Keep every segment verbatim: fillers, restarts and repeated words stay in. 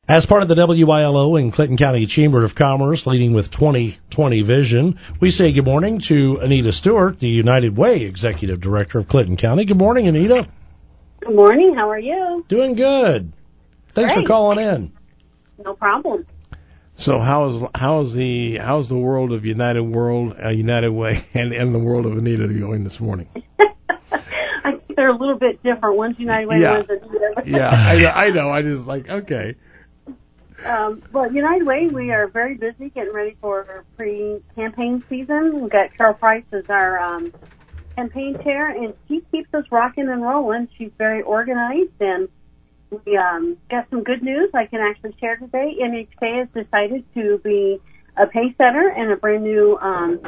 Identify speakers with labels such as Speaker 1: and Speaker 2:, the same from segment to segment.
Speaker 1: As part of the W I L O and Clinton County Chamber of Commerce, leading with twenty twenty vision, we say good morning to Anita Stewart, the United Way Executive Director of Clinton County. Good morning, Anita.
Speaker 2: Good morning. How are you?
Speaker 1: Doing good. Thanks
Speaker 2: Great.
Speaker 1: for calling in.
Speaker 2: No problem.
Speaker 3: So how's how's the how's the world of United World, uh, United Way, and, and the world of Anita going this morning?
Speaker 2: I think they're a little bit different. One's United Way,
Speaker 3: Yeah.
Speaker 2: one's Anita.
Speaker 3: Yeah, I know. I know. I just like okay.
Speaker 2: Um, well, United Way, we are very busy getting ready for pre-campaign season. We've got Carol Price as our um, campaign chair, and she keeps us rocking and rolling. She's very organized, and we um, got some good news I can actually share today. N H K has decided to be a pay setter and a brand new um,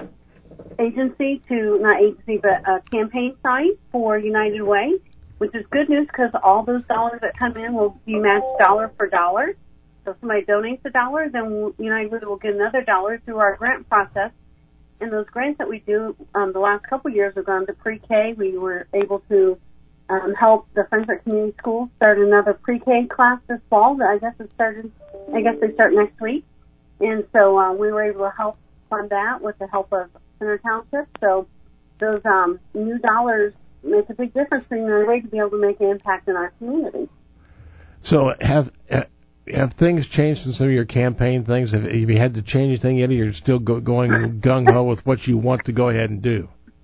Speaker 2: agency to, not agency, but a campaign site for United Way, which is good news because all those dollars that come in will be matched dollar for dollar. So if somebody donates a dollar, then United Way will get another dollar through our grant process. And those grants that we do, um, the last couple of years have gone to pre-K. We were able to um, help the Friendswood Community Schools start another pre-K class this fall. I guess it started. I guess they start next week. And so uh, we were able to help fund that with the help of Center Township. So those um, new dollars make a big difference for United Way to be able to make an impact in our community.
Speaker 3: So have. Uh, Have things changed in some of your campaign things? Have, have you had to change anything yet, or you're still go, going gung-ho with what you want to go ahead and do?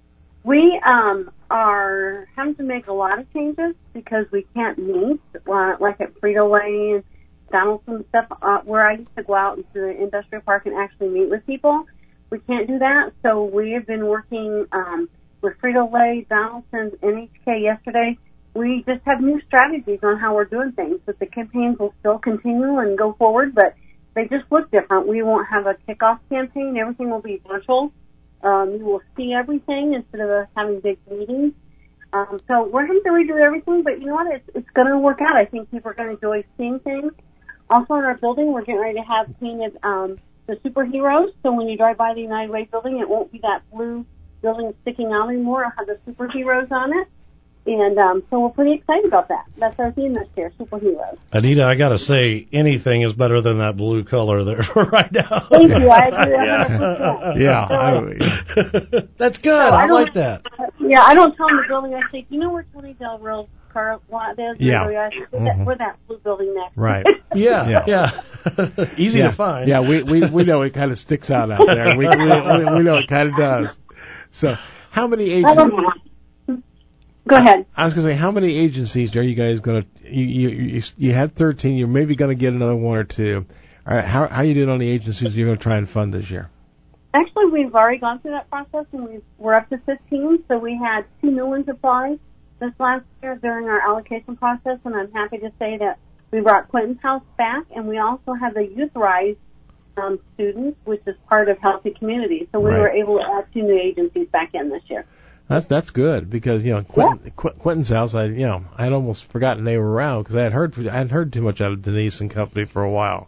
Speaker 2: We um, are having to make a lot of changes because we can't meet, uh, like at Frito-Lay and Donaldson and stuff, uh, where I used to go out into the industrial park and actually meet with people. We can't do that, so we have been working um, with Frito-Lay, Donaldson, N H K yesterday. We just have new strategies on how we're doing things, but the campaigns will still continue and go forward, but they just look different. We won't have a kickoff campaign. Everything will be virtual. Um, you will see everything instead of us having big meetings. Um, so we're having to redo everything, but you know what? It's, it's going to work out. I think people are going to enjoy seeing things. Also in our building, we're getting ready to have painted um, the superheroes, so when you drive by the United Way building, it won't be that blue building sticking out anymore. It'll have the superheroes on it. And um, so we're pretty excited about that. That's our theme this year, superheroes.
Speaker 1: Anita, I got to say, anything is better than that blue color there right now.
Speaker 2: Thank you. I agree one hundred percent.
Speaker 3: Yeah.
Speaker 2: So,
Speaker 3: I,
Speaker 1: That's good.
Speaker 2: So
Speaker 1: I,
Speaker 2: I
Speaker 1: like that.
Speaker 2: Yeah, I don't tell them the building. I say, do you know where Tony Del Real's car lot is?
Speaker 3: Yeah.
Speaker 2: We're, that,
Speaker 3: Mm-hmm.
Speaker 2: we're that blue building next.
Speaker 3: right.
Speaker 1: Yeah,
Speaker 3: Yeah.
Speaker 1: yeah. Easy
Speaker 3: yeah.
Speaker 1: to find.
Speaker 3: Yeah, we, we, we know it kind of sticks out out there. We, we, we, we know it kind of does. So how many agencies...
Speaker 2: Go ahead.
Speaker 3: I was going to say, how many agencies are you guys going to, you, you, you, you had thirteen, you're maybe going to get another one or two. All right, how, how are you doing on the agencies you're going to try and fund this year?
Speaker 2: Actually, we've already gone through that process, and we've, we're up to fifteen. So we had two new ones apply this last year during our allocation process, and I'm happy to say that we brought Quentin's House back, and we also have the Youth Rise um, students, which is part of Healthy Communities. So we
Speaker 3: Right.
Speaker 2: were able to add two new agencies back in this year.
Speaker 3: That's that's good because you know Quentin, Qu- Quentin's House. I you know I had almost forgotten they were around because I had heard I hadn't heard too much out of Denise and company for a while.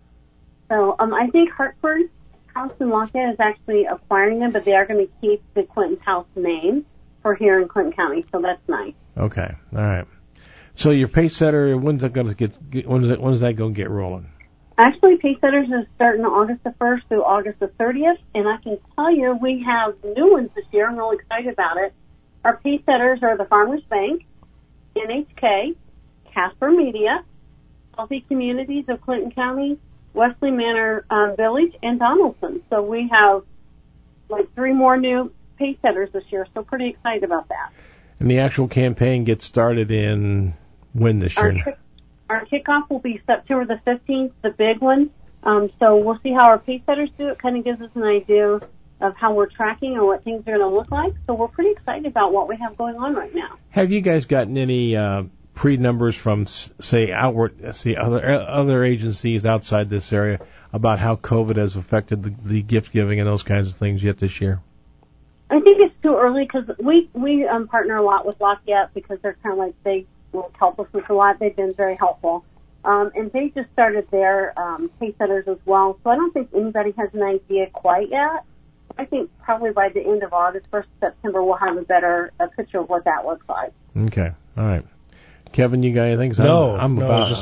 Speaker 2: So um, I think Hartford House in Lafayette is actually acquiring them, but they are going to keep the Quentin's House name for here in Clinton County. So that's nice.
Speaker 3: Okay, all right. So your pay setter, when's that going to get? get when's that, when's that going to get rolling?
Speaker 2: Actually, Paysetters is starting August the first through August the thirtieth, and I can tell you we have new ones this year. I'm really excited about it. Our Paysetters are the Farmers Bank, N H K, Casper Media, Healthy Communities of Clinton County, Wesley Manor um, Village, and Donaldson. So we have like three more new Paysetters this year, so pretty excited about that.
Speaker 3: And the actual campaign gets started in when this
Speaker 2: Our
Speaker 3: year?
Speaker 2: kick- Our kickoff will be September the fifteenth, the big one. Um, so we'll see how our Paysetters do. It kind of gives us an idea of how we're tracking and what things are going to look like. So we're pretty excited about what we have going on right now.
Speaker 3: Have you guys gotten any uh, pre-numbers from, say, outward, see other other agencies outside this area about how COVID has affected the, the gift giving and those kinds of things yet this year?
Speaker 2: I think it's too early because we we um, partner a lot with Lafayette because they're kind of like they will help us with a lot. They've been very helpful. Um, and they just started their um, Paysetters as well. So I don't think anybody has an idea quite yet. I think probably by the end of August, first of September, we'll have a better a picture of what that looks like.
Speaker 3: Okay, all right. Kevin, you got anything?
Speaker 1: No,
Speaker 3: I'm, I'm
Speaker 1: no,
Speaker 3: about
Speaker 1: just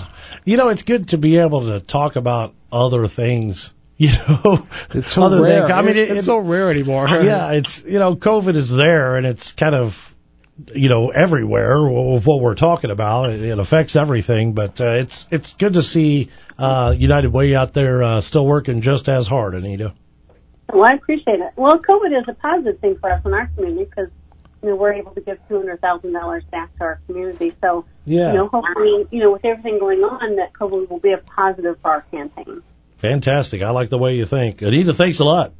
Speaker 1: You know, it's good to be able to talk about other things. You know,
Speaker 3: it's so
Speaker 1: other
Speaker 3: rare.
Speaker 1: Than, I mean, it,
Speaker 3: it's
Speaker 1: it,
Speaker 3: so rare anymore.
Speaker 1: Yeah, it's you know, COVID is there, and it's kind of you know everywhere with what we're talking about. It, it affects everything, but uh, it's it's good to see uh, United Way out there uh, still working just as hard, Anita.
Speaker 2: Well, I appreciate it. Well, COVID is a positive thing for us in our community because you know we're able to give two hundred thousand dollars back to our community. So
Speaker 1: yeah.
Speaker 2: you know, hopefully, you know, with everything going on, that COVID will be a positive for our campaign.
Speaker 1: Fantastic. I like the way you think. Anita, thanks a lot.